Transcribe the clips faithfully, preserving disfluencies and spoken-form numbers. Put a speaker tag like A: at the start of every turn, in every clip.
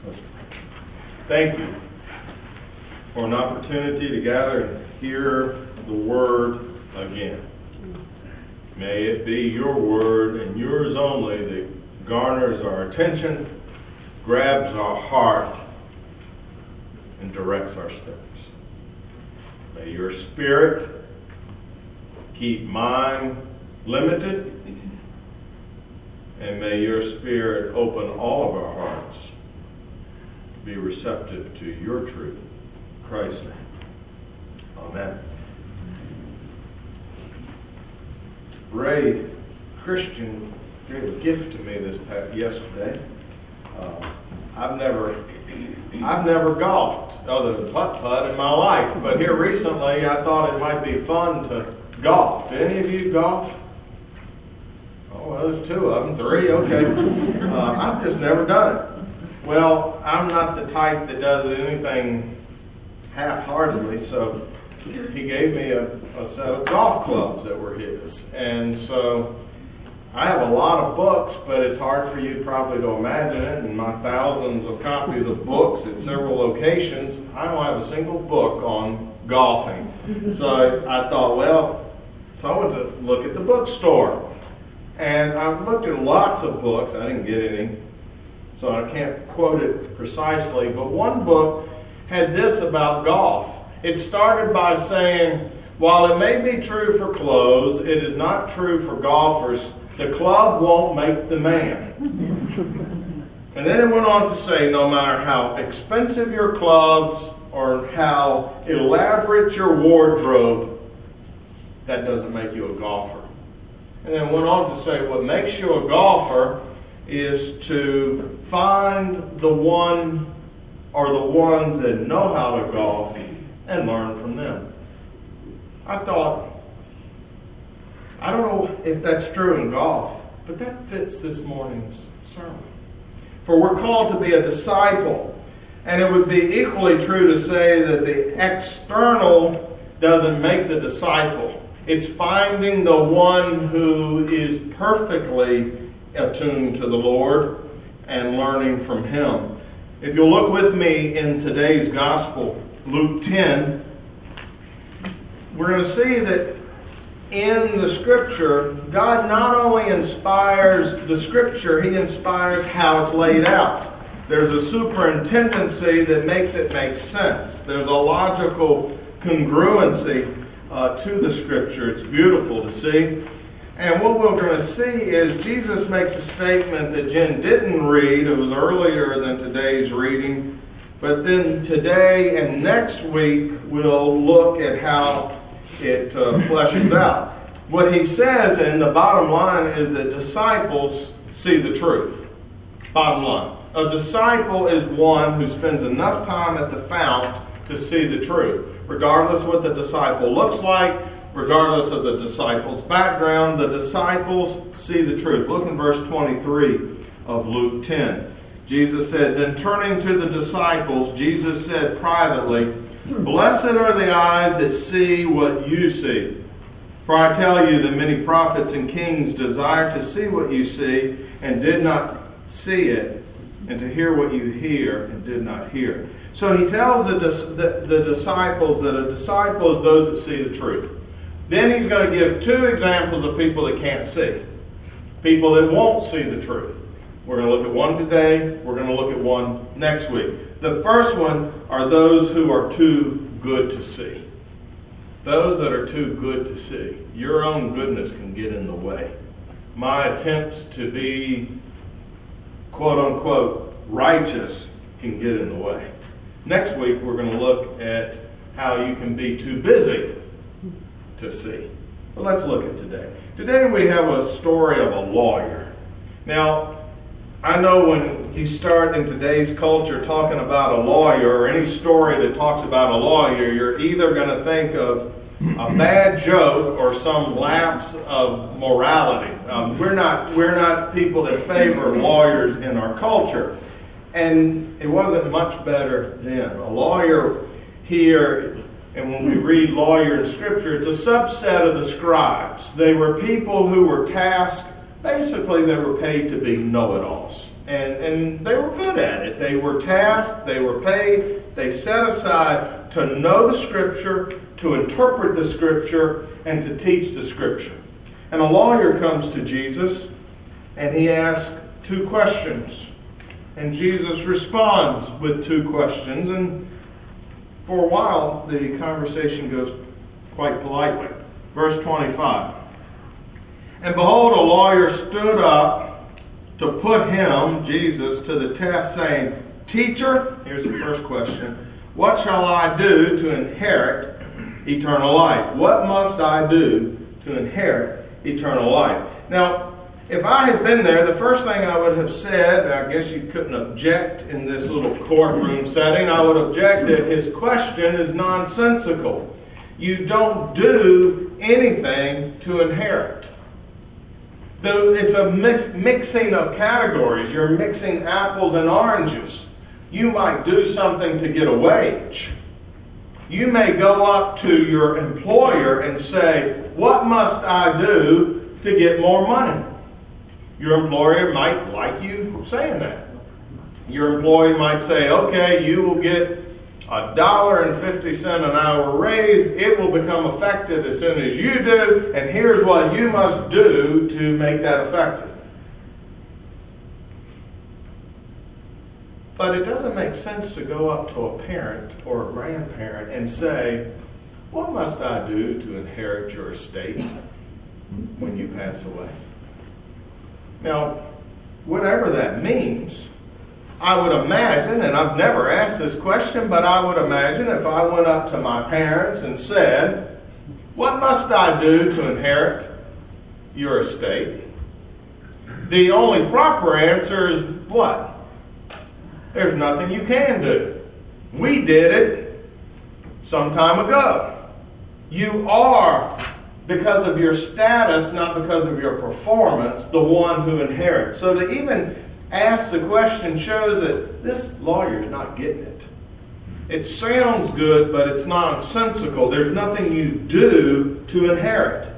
A: Thank you for an opportunity to gather and hear the Word again. May it be your Word and yours only that garners our attention, grabs our heart, and directs our steps. May your Spirit keep mine limited, and may your Spirit open all of our hearts to be receptive to your truth. In Christ's name. Amen. Ray Christian gave a gift to me this past yesterday. Uh, I've never, I've never golfed other than putt-putt in my life, but here recently I thought it might be fun to golf. Do any of you golf? Oh, well, there's two of them, three, okay. Uh, I've just never done it. Well, I'm not the type that does anything half-heartedly, so he gave me a, a set of golf clubs that were his. And so I have a lot of books, but it's hard for you probably to imagine it. In my thousands of copies of books at several locations, I don't have a single book on golfing. So I, I thought, well, so I went to look at the bookstore. And I looked at lots of books. I didn't get any, so I can't quote it precisely. But one book had this about golf. It started by saying, while it may be true for clothes, it is not true for golfers. The club won't make the man. And then it went on to say, no matter how expensive your clubs or how elaborate your wardrobe, that doesn't make you a golfer. And then went on to say, what makes you a golfer is to find the one or the ones that know how to golf and learn from them. I thought, I don't know if that's true in golf, but that fits this morning's sermon. For we're called to be a disciple. And it would be equally true to say that the external doesn't make the disciple. It's finding the one who is perfectly attuned to the Lord and learning from Him. If you'll look with me in today's Gospel, Luke ten, we're going to see that in the Scripture, God not only inspires the Scripture, He inspires how it's laid out. There's a superintendency that makes it make sense. There's a logical congruency Uh, to the Scripture. It's beautiful to see. And what we're going to see is Jesus makes a statement that Jen didn't read. It was earlier than today's reading. But then today and next week we'll look at how it uh, fleshes out. What he says, and the bottom line, is that disciples see the truth. Bottom line. A disciple is one who spends enough time at the fount to see the truth. Regardless of what the disciple looks like, regardless of the disciple's background, the disciples see the truth. Look in verse twenty-three of Luke ten. Jesus said, then turning to the disciples, Jesus said privately, blessed are the eyes that see what you see. For I tell you that many prophets and kings desired to see what you see and did not see it, and to hear what you hear and did not hear. So he tells the, the, the disciples that a disciple is those that see the truth. Then he's going to give two examples of people that can't see. People that won't see the truth. We're going to look at one today. We're going to look at one next week. The first one are those who are too good to see. Those that are too good to see. Your own goodness can get in the way. My attempts to be, quote unquote, righteous can get in the way. Next week, we're going to look at how you can be too busy to see. But let's look at today. Today we have a story of a lawyer. Now, I know when you start in today's culture talking about a lawyer or any story that talks about a lawyer, you're either going to think of a bad joke or some lapse of morality. Um, we're not, we're not people that favor lawyers in our culture. And it wasn't much better then. A lawyer here, and when we read lawyer in Scripture, it's a subset of the scribes. They were people who were tasked, basically they were paid to be know-it-alls. And, and they were good at it. They were tasked, they were paid, they set aside to know the Scripture, to interpret the Scripture, and to teach the Scripture. And a lawyer comes to Jesus, and he asks two questions. And Jesus responds with two questions, and for a while the conversation goes quite politely. Verse twenty-five. And behold, a lawyer stood up to put him, Jesus, to the test, saying, Teacher, here's the first question, what shall I do to inherit eternal life? What must I do to inherit eternal life? Now, if I had been there, the first thing I would have said, I guess you couldn't object in this little courtroom setting, I would object that his question is nonsensical. You don't do anything to inherit. It's a mix, mixing of categories. You're mixing apples and oranges. You might do something to get a wage. You may go up to your employer and say, what must I do to get more money? Your employer might like you saying that. Your employee might say, okay, you will get a dollar and fifty cent an hour raise. It will become effective as soon as you do, and here's what you must do to make that effective. But it doesn't make sense to go up to a parent or a grandparent and say, what must I do to inherit your estate when you pass away? Now, whatever that means, I would imagine, and I've never asked this question, but I would imagine if I went up to my parents and said, what must I do to inherit your estate? The only proper answer is what? There's nothing you can do. We did it some time ago. You are, because of your status, not because of your performance, the one who inherits. So to even ask the question shows that this lawyer's not getting it. It sounds good, but it's nonsensical. There's nothing you do to inherit.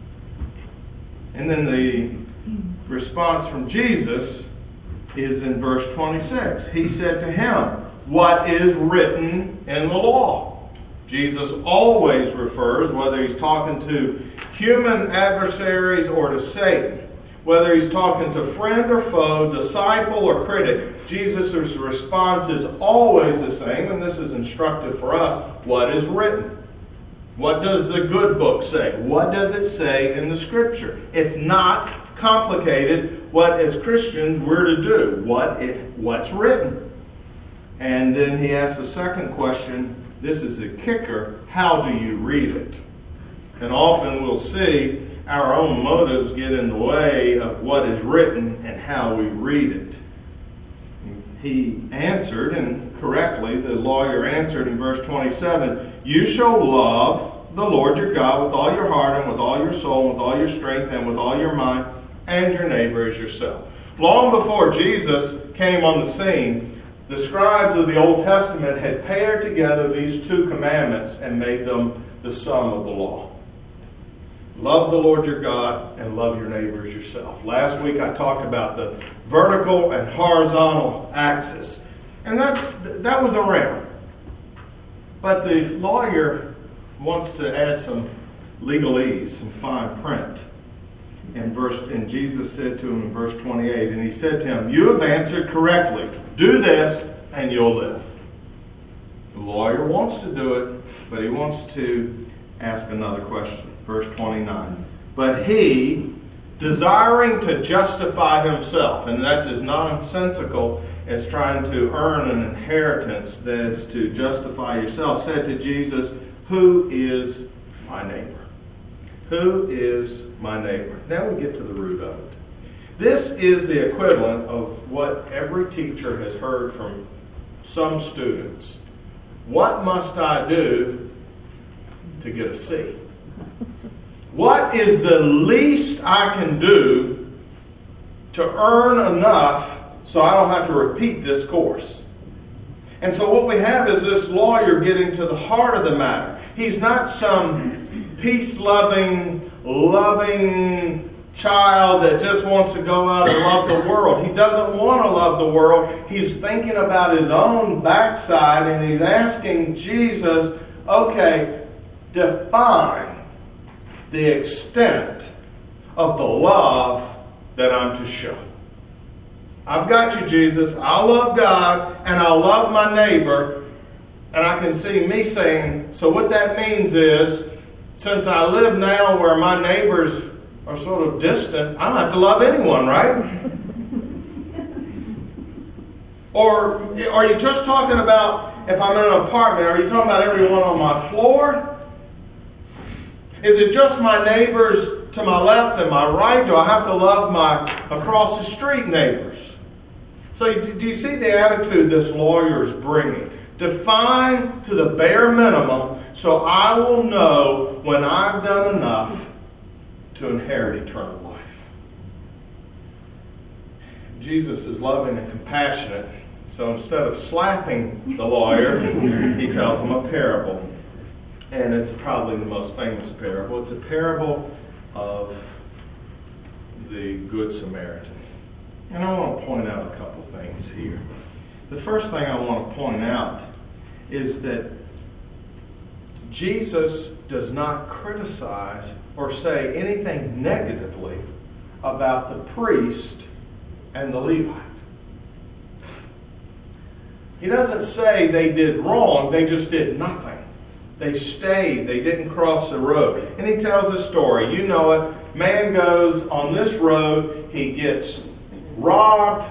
A: And then the response from Jesus is in verse twenty-six. He said to him, what is written in the law? Jesus always refers, whether he's talking to human adversaries or to Satan, whether he's talking to friend or foe, disciple or critic, Jesus' response is always the same, and this is instructive for us. What is written? What does the good book say? What does it say in the Scripture? It's not complicated what, as Christians, we're to do. What it, what's written? And then he asks the second question, this is the kicker, how do you read it? And often we'll see our own motives get in the way of what is written and how we read it. He answered, and correctly, the lawyer answered in verse twenty-seven, you shall love the Lord your God with all your heart and with all your soul, with all your strength and with all your mind, and your neighbor as yourself. Long before Jesus came on the scene, the scribes of the Old Testament had paired together these two commandments and made them the sum of the law. Love the Lord your God and love your neighbor as yourself. Last week I talked about the vertical and horizontal axis. And that's, that was around. But the lawyer wants to add some legalese, some fine print. And, verse, and Jesus said to him in verse twenty-eight, and he said to him, you have answered correctly. Do this and you'll live. The lawyer wants to do it, but he wants to ask another question. Verse twenty-nine. But he, desiring to justify himself, and that's as nonsensical as trying to earn an inheritance, that is to justify yourself, said to Jesus, who is my neighbor? Who is my neighbor? Now we get to the root of it. This is the equivalent of what every teacher has heard from some students. What must I do to get a C? What is the least I can do to earn enough so I don't have to repeat this course? And so what we have is this lawyer getting to the heart of the matter. He's not some peace-loving, loving child that just wants to go out and love the world. He doesn't want to love the world. He's thinking about his own backside, and he's asking Jesus, okay, define the extent of the love that I'm to show. I've got you, Jesus. I love God, and I love my neighbor. And I can see me saying, so what that means is, since I live now where my neighbors are sort of distant, I don't have to love anyone, right? Or are you just talking about, if I'm in an apartment, are you talking about everyone on my floor? Is it just my neighbors to my left and my right? Do I have to love my across the street neighbors? So do you see the attitude this lawyer is bringing? Define to the bare minimum so I will know when I've done enough to inherit eternal life. Jesus is loving and compassionate, so instead of slapping the lawyer, he tells him a parable. And it's probably the most famous parable. It's a parable of the Good Samaritan. And I want to point out a couple things here. The first thing I want to point out is that Jesus does not criticize or say anything negatively about the priest and the Levite. He doesn't say they did wrong, they just did nothing. They stayed, they didn't cross the road. And he tells a story, you know it. Man goes on this road, he gets robbed,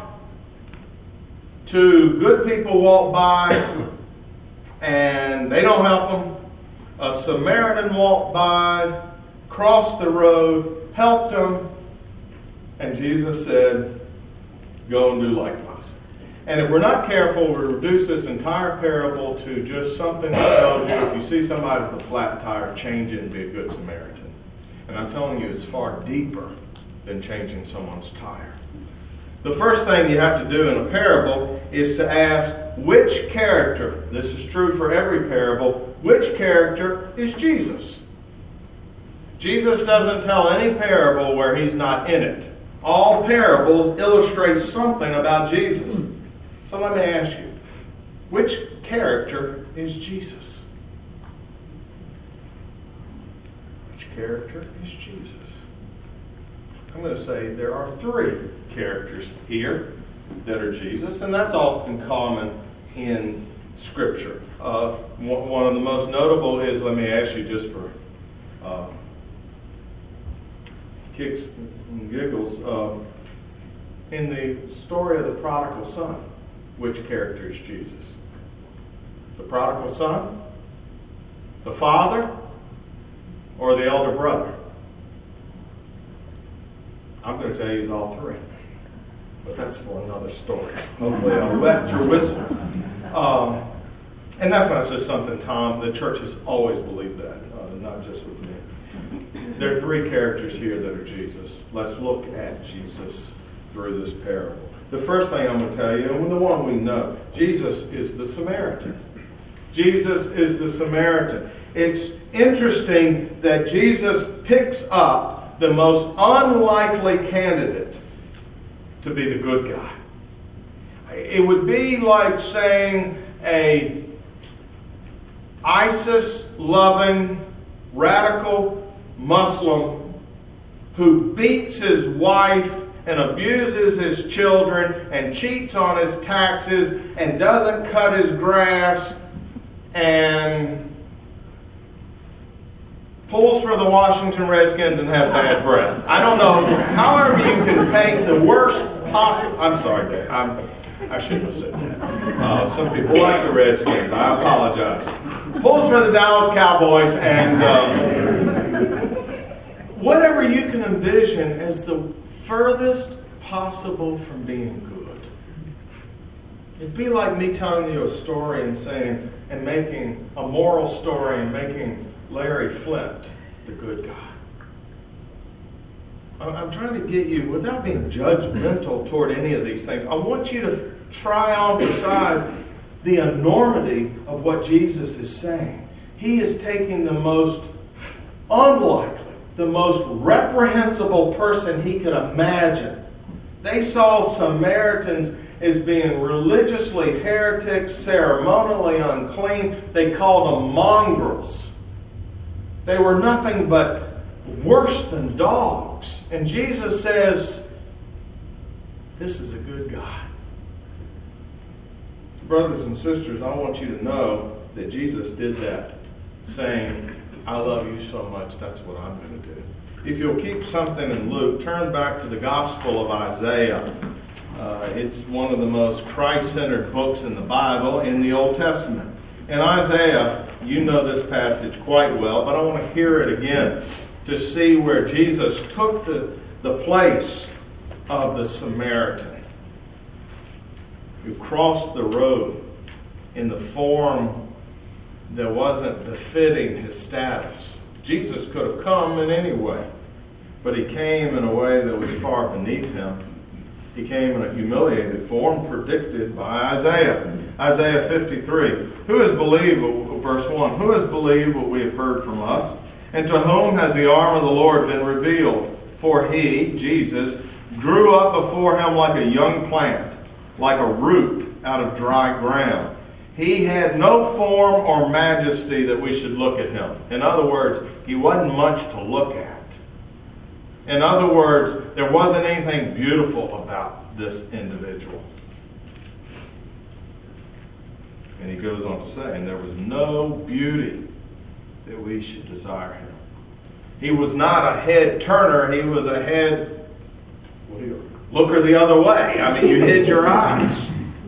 A: two good people walk by, and they don't help him. A Samaritan walked by, crossed the road, helped him, and Jesus said, go and do likewise. And if we're not careful, we reduce this entire parable to just something that tells you if you see somebody with a flat tire, change it and be a good Samaritan. And I'm telling you, it's far deeper than changing someone's tire. The first thing you have to do in a parable is to ask which character, this is true for every parable, which character is Jesus? Jesus doesn't tell any parable where he's not in it. All parables illustrate something about Jesus. So let me ask you, which character is Jesus? Which character is Jesus? I'm going to say there are three characters here that are Jesus, and that's often common in Scripture. Uh, one of the most notable is, let me ask you just for uh, kicks and giggles, uh, in the story of the prodigal son, which character is Jesus? The prodigal son? The father? Or the elder brother? I'm going to tell you it's all three. But that's for another story. Hopefully I'll whet your wisdom. Um, and that's not just something, Tom. The church has always believed that, uh, not just with me. There are three characters here that are Jesus. Let's look at Jesus through this parable. The first thing I'm going to tell you, and the one we know, Jesus is the Samaritan. Jesus is the Samaritan. It's interesting that Jesus picks up the most unlikely candidate to be the good guy. It would be like saying a ISIS-loving, radical Muslim who beats his wife and abuses his children and cheats on his taxes and doesn't cut his grass and pulls for the Washington Redskins and has bad breath. I don't know. However you can paint the worst possible... I'm sorry, Dave. I'm, I shouldn't have said that. Uh, some people like the Redskins. I apologize. Pulls for the Dallas Cowboys and um, whatever you can envision as the furthest possible from being good. It'd be like me telling you a story and saying, and making a moral story and making Larry Flint the good guy. I'm trying to get you, without being judgmental toward any of these things, I want you to try on beside the enormity of what Jesus is saying. He is taking the most unlikely, the most reprehensible person he could imagine. They saw Samaritans as being religiously heretics, ceremonially unclean. They called them mongrels. They were nothing but worse than dogs. And Jesus says, this is a good God. Brothers and sisters, I want you to know that Jesus did that, saying, I love you so much, that's what I'm going to do. If you'll keep something in Luke, turn back to the Gospel of Isaiah. Uh, it's one of the most Christ-centered books in the Bible, in the Old Testament. In Isaiah, you know this passage quite well, but I want to hear it again to see where Jesus took the, the place of the Samaritan who crossed the road in the form that wasn't befitting his status. Jesus could have come in any way, but he came in a way that was far beneath him. He came in a humiliated form predicted by Isaiah. Isaiah fifty-three. Who has believed, verse one, who has believed what we have heard from us? And to whom has the arm of the Lord been revealed? For he, Jesus, grew up before him like a young plant, like a root out of dry ground. He had no form or majesty that we should look at him. In other words, he wasn't much to look at. In other words, there wasn't anything beautiful about this individual. And he goes on to say, and there was no beauty that we should desire him. He was not a head turner, he was a head what do you, looker the other way. I mean, you hid your eyes.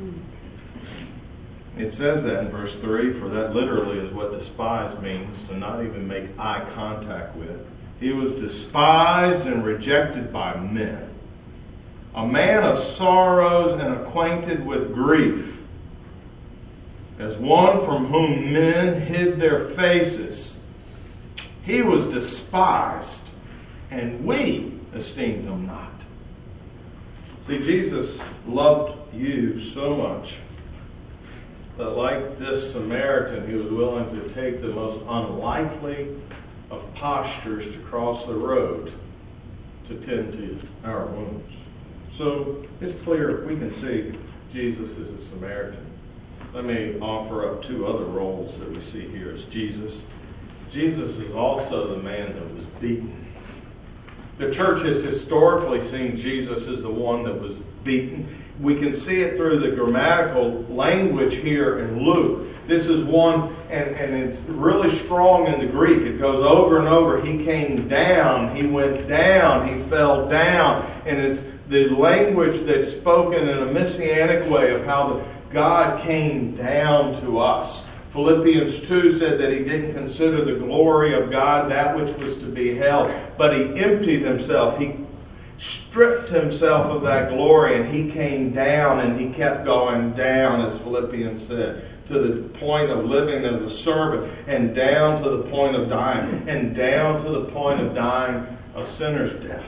A: It says that in verse three, for that literally is what despise means, to not even make eye contact with. He was despised and rejected by men. A man of sorrows and acquainted with grief, as one from whom men hid their faces. He was despised, and we esteemed him not. See, Jesus loved you so much that like this Samaritan, he was willing to take the most unlikely of postures to cross the road to tend to our wounds. So it's clear we can see Jesus as a Samaritan. Let me offer up two other roles that we see here as Jesus. Jesus is also the man that was beaten. The church has historically seen Jesus as the one that was beaten. We can see it through the grammatical language here in Luke. This is one, and, and it's really strong in the Greek. It goes over and over. He came down. He went down. He fell down. And it's the language that's spoken in a messianic way of how the, God came down to us. Philippians two said that he didn't consider the glory of God that which was to be held, but he emptied himself. He stripped himself of that glory, and he came down, and he kept going down, as Philippians said, to the point of living as a servant, and down to the point of dying, and down to the point of dying a sinner's death.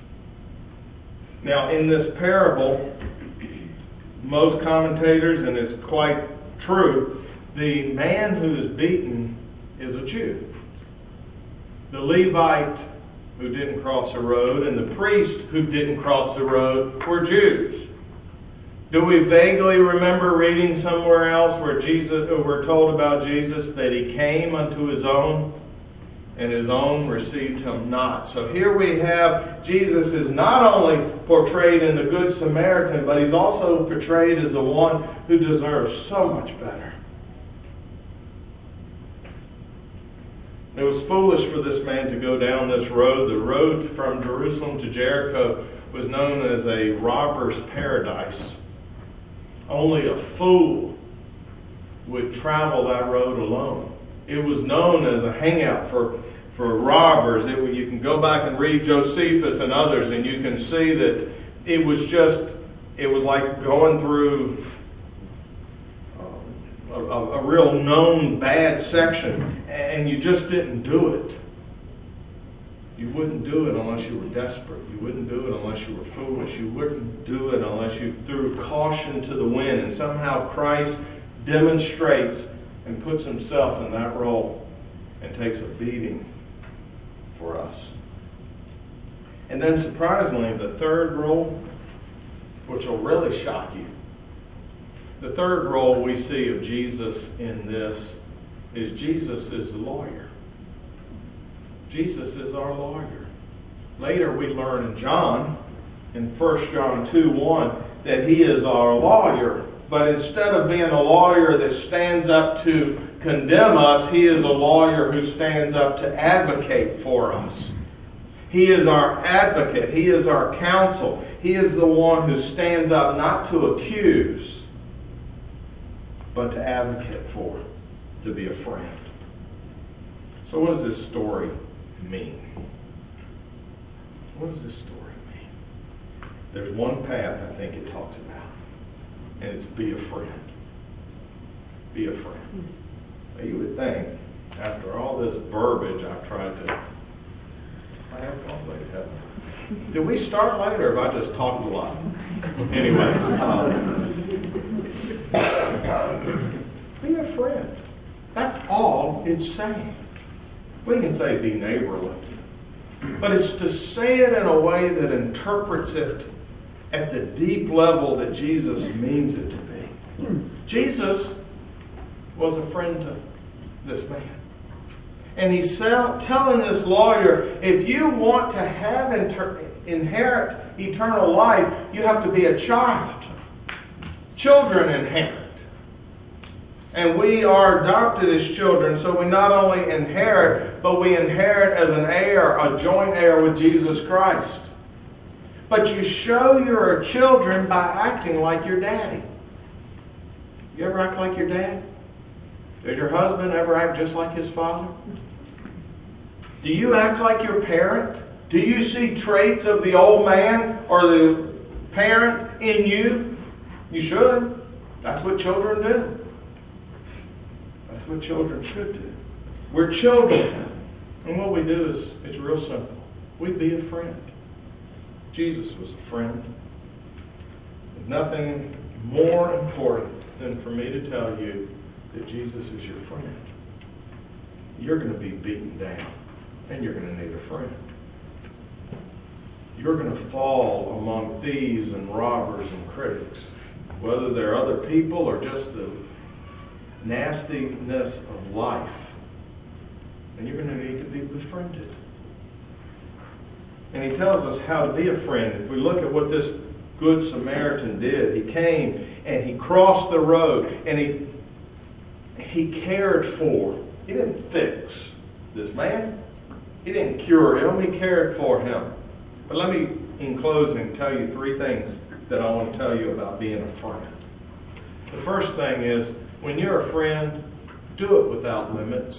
A: Now, in this parable, most commentators, and it's quite true, the man who is beaten is a Jew. The Levite who didn't cross the road and the priest who didn't cross the road were Jews. Do we vaguely remember reading somewhere else where Jesus, we're told about Jesus that he came unto his own and his own received him not? So here we have Jesus is not only portrayed in the Good Samaritan, but he's also portrayed as the one who deserves so much better. It was foolish for this man to go down this road. The road from Jerusalem to Jericho was known as a robber's paradise. Only a fool would travel that road alone. It was known as a hangout for, for robbers. It, you can go back and read Josephus and others, and you can see that it was just, it was like going through A, a, a real known bad section, and you just didn't do it. You wouldn't do it unless you were desperate. You wouldn't do it unless you were foolish. You wouldn't do it unless you threw caution to the wind. And somehow Christ demonstrates and puts himself in that role and takes a beating for us. And then surprisingly, the third rule, which will really shock you, the third role we see of Jesus in this is Jesus is the lawyer. Jesus is our lawyer. Later we learn in John, in First John two one, that he is our lawyer. But instead of being a lawyer that stands up to condemn us, he is a lawyer who stands up to advocate for us. He is our advocate. He is our counsel. He is the one who stands up not to accuse, but to advocate for, to be a friend. So what does this story mean? What does this story mean? There's one path I think it talks about, and it's be a friend. Be a friend. Now you would think, after all this verbiage I've tried to... I have gone late, haven't I? Did we start late, or have I just talked a lot? Anyway. Um, be a friend. That's all it's saying. We can say be neighborly. But it's to say it in a way that interprets it at the deep level that Jesus means it to be. Jesus was a friend to this man. And he's telling this lawyer, if you want to have inter- inherit eternal life, you have to be a child. Children inherit. And we are adopted as children, so we not only inherit, but we inherit as an heir, a joint heir with Jesus Christ. But you show your children by acting like your daddy. You ever act like your dad? Does your husband ever act just like his father? Do you act like your parent? Do you see traits of the old man or the parent in you? You should. That's what children do. That's what children should do. We're children. And what we do is, it's real simple. We be a friend. Jesus was a friend. There's nothing more important than for me to tell you that Jesus is your friend. You're going to be beaten down, and you're going to need a friend. You're going to fall among thieves and robbers and critics, whether they're other people or just the nastiness of life. And you're going to need to be befriended. And he tells us how to be a friend. If we look at what this Good Samaritan did, he came and he crossed the road and he he cared for. He didn't fix this man. He didn't cure him. He cared for him. But let me, in closing, tell you three things that I want to tell you about being a friend. The first thing is, when you're a friend, do it without limits.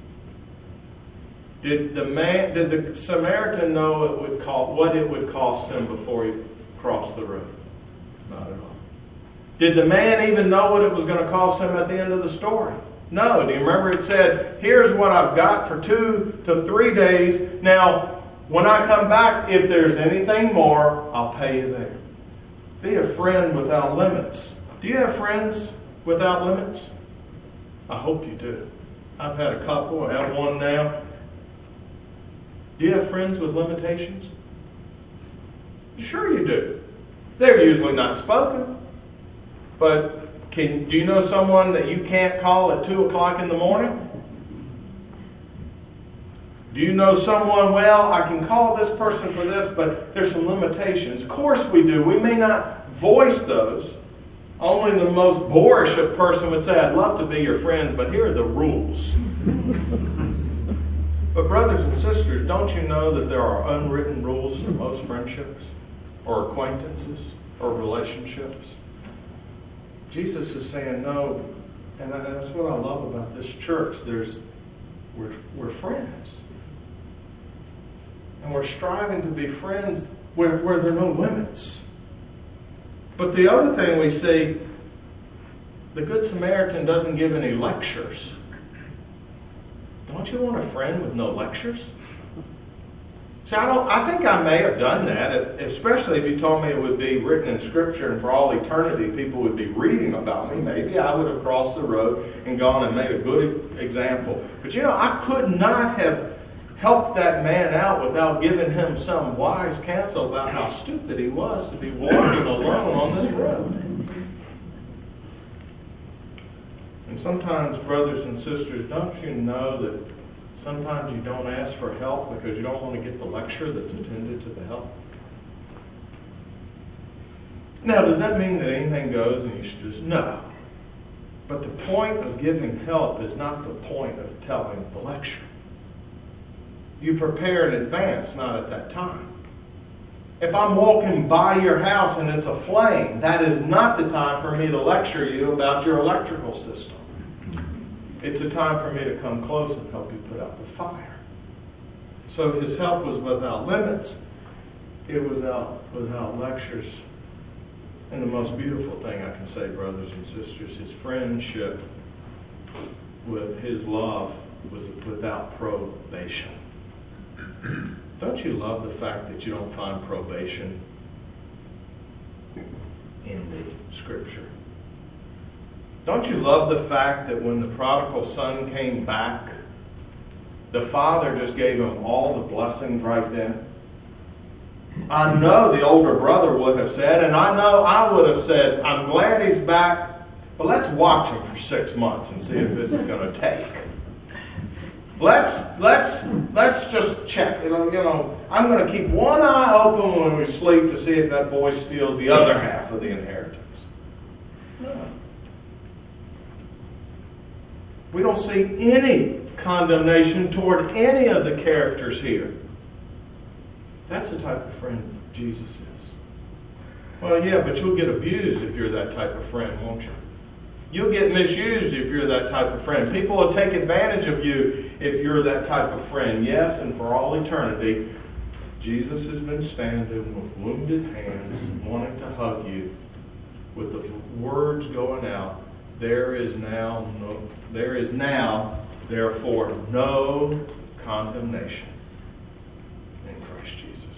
A: Did the man, did the Samaritan know it would cost, what it would cost him before he crossed the road? Not at all. Did the man even know what it was going to cost him at the end of the story? No. Do you remember it said, here's what I've got for two to three days. Now, when I come back, if there's anything more, I'll pay you there. Be a friend without limits. Do you have friends without limits? I hope you do. I've had a couple. I have one now. Do you have friends with limitations? Sure you do. They're usually not spoken. But can, do you know someone that you can't call at two o'clock in the morning? Do you know someone, well, I can call this person for this, but there's some limitations. Of course we do. We may not voice those. Only the most boorish person would say, I'd love to be your friend, but here are the rules. But brothers and sisters, don't you know that there are unwritten rules for most friendships or acquaintances or relationships? Jesus is saying no, and that's what I love about this church. There's, we're, we're friends. And we're striving to be friends where, where there are no limits. But the other thing we see, the Good Samaritan doesn't give any lectures. Don't you want a friend with no lectures? See, I, don't, I think I may have done that, especially if you told me it would be written in Scripture and for all eternity people would be reading about me. Maybe I would have crossed the road and gone and made a good example. But you know, I could not have helped that man out without giving him some wise counsel about how stupid he was to be walking alone on this road. And sometimes, brothers and sisters, don't you know that sometimes you don't ask for help because you don't want to get the lecture that's attended to the help? Now, does that mean that anything goes and you should just, no. But the point of giving help is not the point of telling the lecture. You prepare in advance, not at that time. If I'm walking by your house and it's a flame, that is not the time for me to lecture you about your electrical system. It's a time for me to come close and help you put out the fire. So his help was without limits. It was without, without lectures. And the most beautiful thing I can say, brothers and sisters, his friendship with his love was without probation. Don't you love the fact that you don't find probation in the Scripture? Don't you love the fact that when the prodigal son came back, the father just gave him all the blessings right then? I know the older brother would have said, and I know I would have said, I'm glad he's back, but let's watch him for six months and see if this is going to take. Let's let's let's just check. You know, you know, I'm going to keep one eye open when we sleep to see if that boy steals the other half of the inheritance. No. We don't see any condemnation toward any of the characters here. That's the type of friend Jesus is. Well, yeah, but you'll get abused if you're that type of friend, won't you? You'll get misused if you're that type of friend. People will take advantage of you if you're that type of friend. Yes, and for all eternity, Jesus has been standing with wounded hands, wanting to hug you, with the words going out, there is now no, there is now, therefore, no condemnation in Christ Jesus.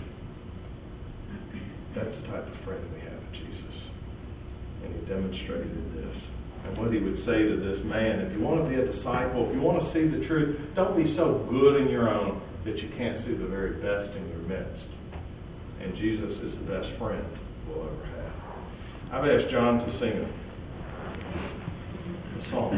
A: That's the type of friend we have in Jesus. And he demonstrated this. And what he would say to this man, if you want to be a disciple, if you want to see the truth, don't be so good in your own that you can't see the very best in your midst. And Jesus is the best friend we'll ever have. I've asked John to sing a, a song.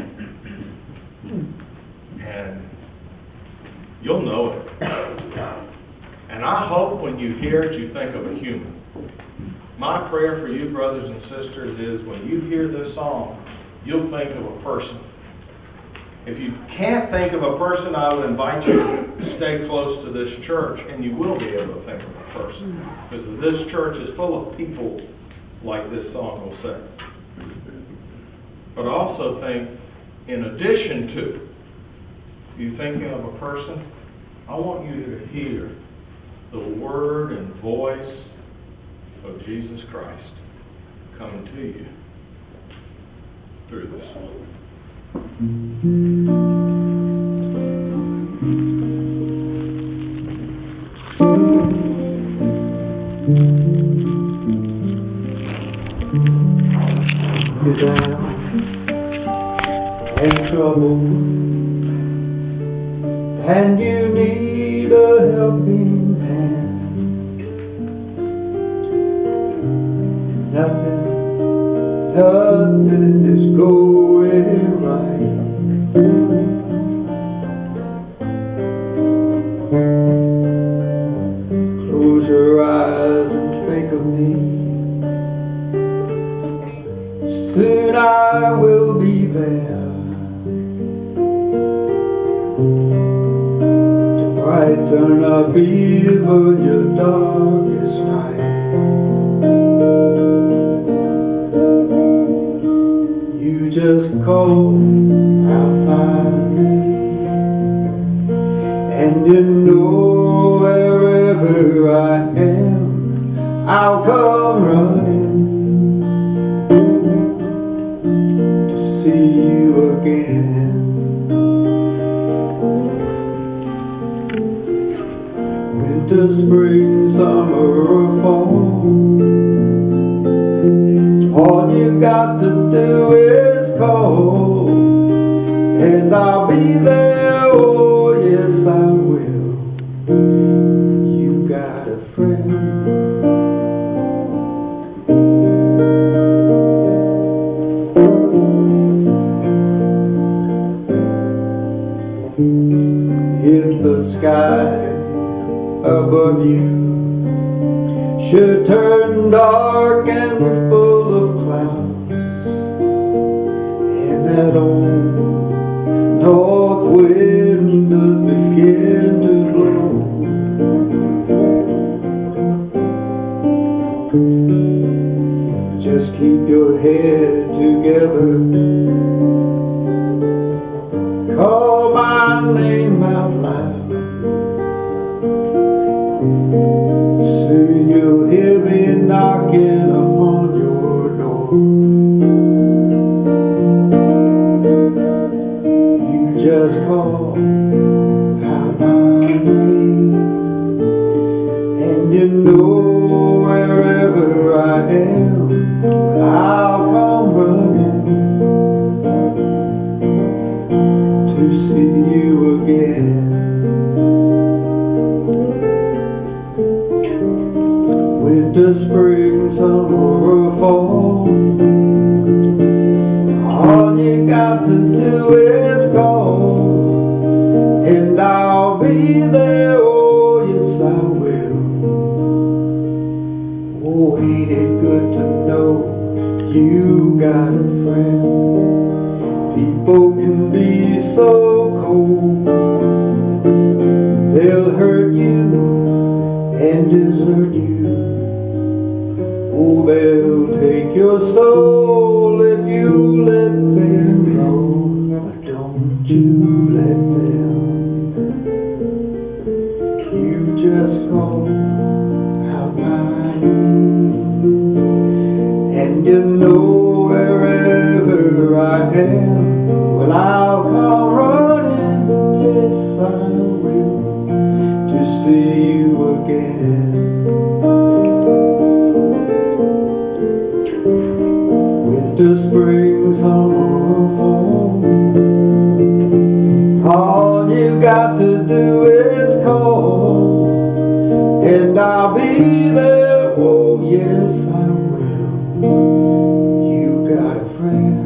A: And you'll know it. And I hope when you hear it, you think of a human. My prayer for you, brothers and sisters, is when you hear this song, you'll think of a person. If you can't think of a person, I would invite you to stay close to this church, and you will be able to think of a person. Because this church is full of people like this song will say. But I also think, in addition to you thinking of a person, I want you to hear the word and voice of Jesus Christ coming to you through this song.
B: You're down and trouble, and you need a helping hand. Nothing, nothing is going right. Close your eyes and think of me. Soon I will be there to brighten up even your darkest night. You just call, I'll find me, and you know wherever I am, I'll come running to see you again. Winter, spring, summer, or fall, all you got to do is call, and I'll be there, oh yes I will. If the sky above you should turn dark and full of clouds, and that old north wind does begin to blow, just keep your head together. Call my name out loud. Soon you'll hear me knocking upon your door. You just call out my name, and you know wherever I am, I'll come running to see you again. Winter, spring, summer, or fall, all you got to do is call, and I'll be there. Oh yes, I will. Oh, ain't it good to know you got a friend? People can be so cold, they'll hurt you and desert you. Oh, they'll take your soul if you let them go. But don't you let them. You just call out my name, and you know wherever I am, well, I'll come running, yes I will, to see you again. Winter, spring, summer, fall, all you got to do is call, and I'll be there. Oh yes I will. You got a friend.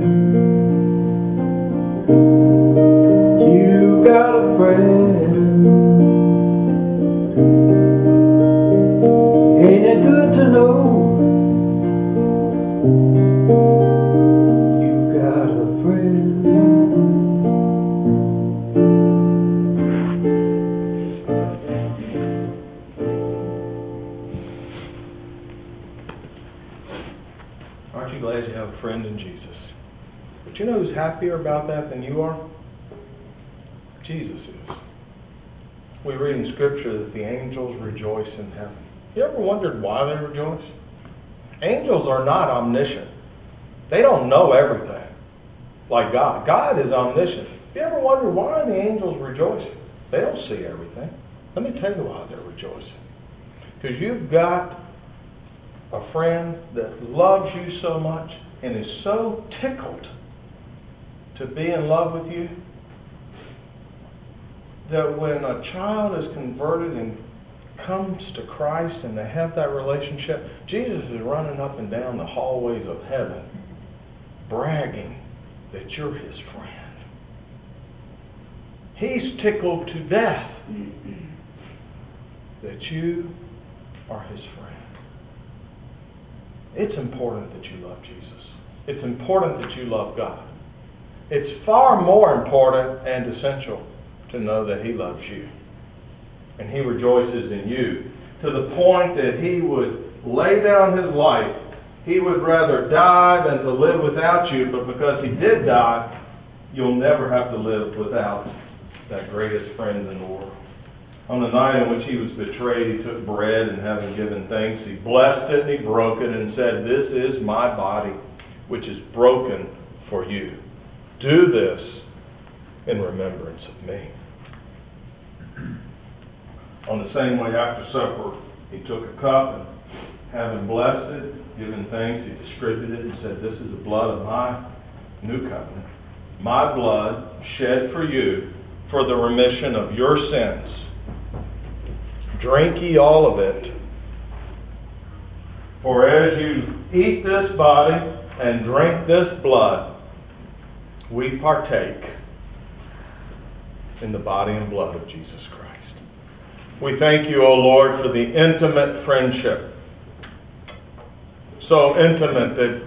B: You got a friend. Ain't it good to know you got a friend?
A: Aren't you glad you have a friend in Jesus? But you know who's happier about that than you are? Jesus is. We read in Scripture that the angels rejoice in heaven. You ever wondered why they rejoice? Angels are not omniscient. They don't know everything like God. God is omniscient. You ever wonder why the angels rejoice? They don't see everything. Let me tell you why they're rejoicing. Because you've got a friend that loves you so much and is so tickled to be in love with you that when a child is converted and comes to Christ and they have that relationship, Jesus is running up and down the hallways of heaven bragging that you're his friend. He's tickled to death that you are his friend. It's important that you love Jesus. It's important that you love God. It's far more important and essential to know that he loves you. And he rejoices in you to the point that he would lay down his life. He would rather die than to live without you, but because he did die, you'll never have to live without that greatest friend in the world. On the night in which he was betrayed, he took bread and having given thanks, he blessed it and he broke it and said, "This is my body, which is broken for you. Do this in remembrance of me." On the same way, after supper, he took a cup and having blessed it, given thanks, he distributed it and said, "This is the blood of my new covenant, my blood shed for you for the remission of your sins. Drink ye all of it. For as you eat this body and drink this blood, we partake in the body and blood of Jesus Christ. We thank you, O Lord, for the intimate friendship. So intimate that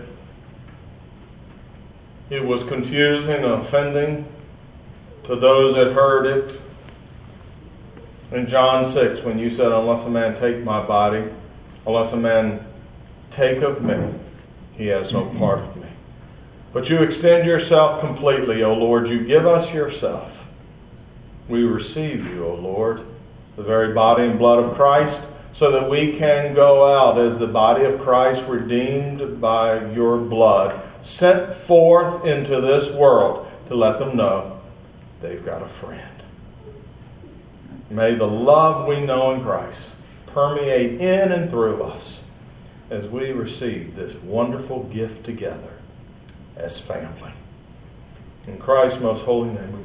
A: it was confusing and offending to those that heard it. In John six, when you said, unless a man take my body, unless a man take of me, he has no part of me. But you extend yourself completely, O Lord. You give us yourself. We receive you, O Lord, the very body and blood of Christ, so that we can go out as the body of Christ, redeemed by your blood, sent forth into this world to let them know they've got a friend. May the love we know in Christ permeate in and through us as we receive this wonderful gift together as family. In Christ's most holy name.